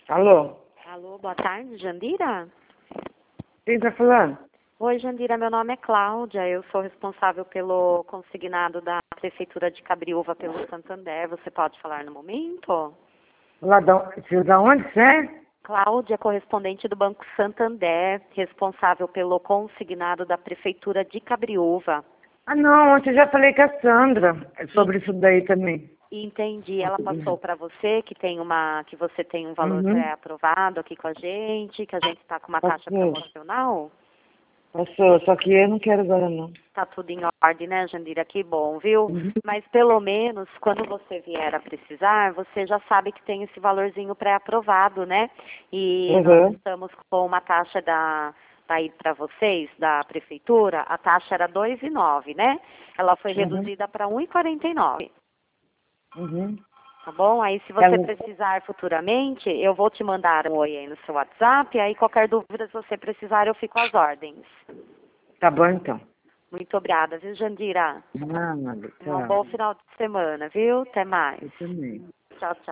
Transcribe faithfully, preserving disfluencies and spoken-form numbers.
Alô? Alô, boa tarde, Jandira? Quem tá falando? Oi, Jandira, meu nome é Cláudia, eu sou responsável pelo consignado da Prefeitura de Cabriúva pelo Santander. Você pode falar no momento? Lá da, você da onde você é? Cláudia, correspondente do Banco Santander, responsável pelo consignado da Prefeitura de Cabriúva. Ah, não, ontem eu já falei com a Sandra sobre isso daí também. Entendi, ela passou para você que tem uma, que você tem um valor Uhum. pré-aprovado aqui com a gente, que a gente está com uma taxa Passou. promocional? Passou, só que eu não quero agora não. Tá tudo em ordem, né, Jandira? Que bom, viu? Uhum. Mas pelo menos, quando você vier a precisar, você já sabe que tem esse valorzinho pré-aprovado, né? E nós Uhum. estamos com uma taxa da aí para vocês, da prefeitura, a taxa era dois e nove, né? Ela foi Uhum. reduzida para um e quarenta e nove. Uhum. Tá bom? Aí se você Ela- precisar futuramente, eu vou te mandar um oi aí no seu WhatsApp, aí qualquer dúvida, se você precisar, eu fico às ordens. Tá bom então. Muito obrigada, viu, Jandira? Ah, nada, Um bom tchau. final de semana, viu? Até mais. Eu também. Tchau, tchau.